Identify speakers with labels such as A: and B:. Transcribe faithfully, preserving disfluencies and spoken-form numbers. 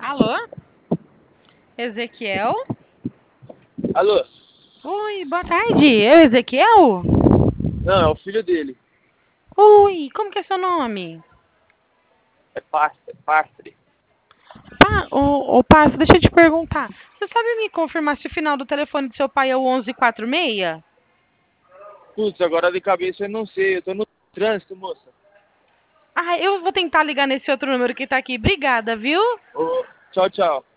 A: Alô? Ezequiel?
B: Alô?
A: Oi, boa tarde. É o Ezequiel?
B: Não, é o filho dele.
A: Oi, como que é seu nome?
B: É Pastre, Pastre.
A: Pá, ô, ô, Passa, deixa eu te perguntar. Você sabe me confirmar se o final do telefone do seu pai é o onze quarenta e seis?
B: Putz, agora de cabeça eu não sei. Eu tô no trânsito, moça.
A: Ah, eu vou tentar ligar nesse outro número que tá aqui. Obrigada, viu?
B: Ô, tchau, tchau.